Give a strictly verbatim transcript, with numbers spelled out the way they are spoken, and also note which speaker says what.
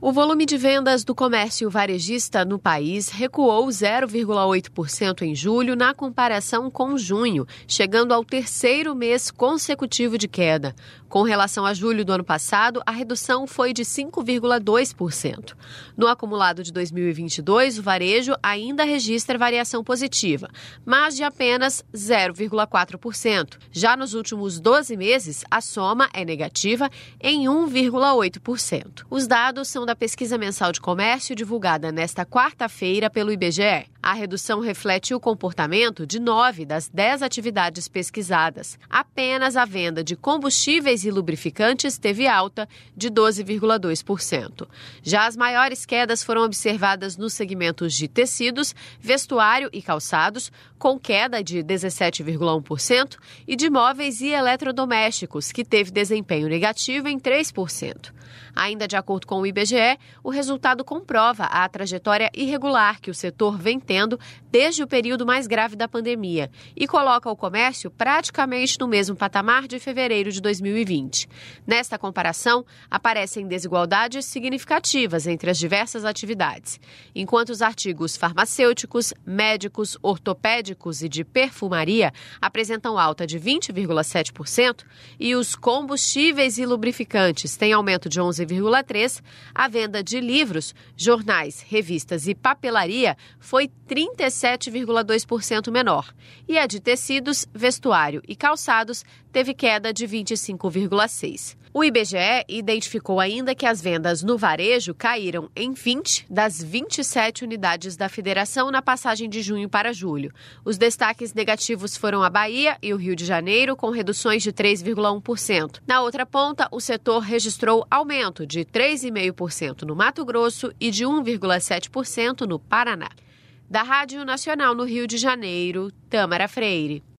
Speaker 1: O volume de vendas do comércio varejista no país recuou zero vírgula oito por cento em julho na comparação com junho, chegando ao terceiro mês consecutivo de queda. Com relação a julho do ano passado, a redução foi de cinco vírgula dois por cento. No acumulado de dois mil e vinte e dois, o varejo ainda registra variação positiva, mas de apenas zero vírgula quatro por cento. Já nos últimos doze meses, a soma é negativa em um vírgula oito por cento. Os dados são da pesquisa mensal de comércio divulgada nesta quarta-feira pelo I B G E. A redução reflete o comportamento de nove das dez atividades pesquisadas. Apenas a venda de combustíveis e lubrificantes teve alta de doze vírgula dois por cento. Já as maiores quedas foram observadas nos segmentos de tecidos, vestuário e calçados, com queda de dezessete vírgula um por cento, e de móveis e eletrodomésticos, que teve desempenho negativo em três por cento. Ainda de acordo com o I B G E, o resultado comprova a trajetória irregular que o setor vem tendo desde o período mais grave da pandemia e coloca o comércio praticamente no mesmo patamar de fevereiro de dois mil e vinte. Nesta comparação, aparecem desigualdades significativas entre as diversas atividades. Enquanto os artigos farmacêuticos, médicos, ortopédicos e de perfumaria apresentam alta de vinte vírgula sete por cento e os combustíveis e lubrificantes têm aumento de onze vírgula três por cento, a venda de livros, jornais, revistas e papelaria foi trinta e sete vírgula dois por cento menor. E a de tecidos, vestuário e calçados teve queda de vinte e cinco vírgula seis por cento. O I B G E identificou ainda que as vendas no varejo caíram em vinte das vinte e sete unidades da federação na passagem de junho para julho. Os destaques negativos foram a Bahia e o Rio de Janeiro, com reduções de três vírgula um por cento. Na outra ponta, o setor registrou aumento de três vírgula cinco por cento no Mato Grosso e de um vírgula sete por cento no Paraná. Da Rádio Nacional no Rio de Janeiro, Tâmara Freire.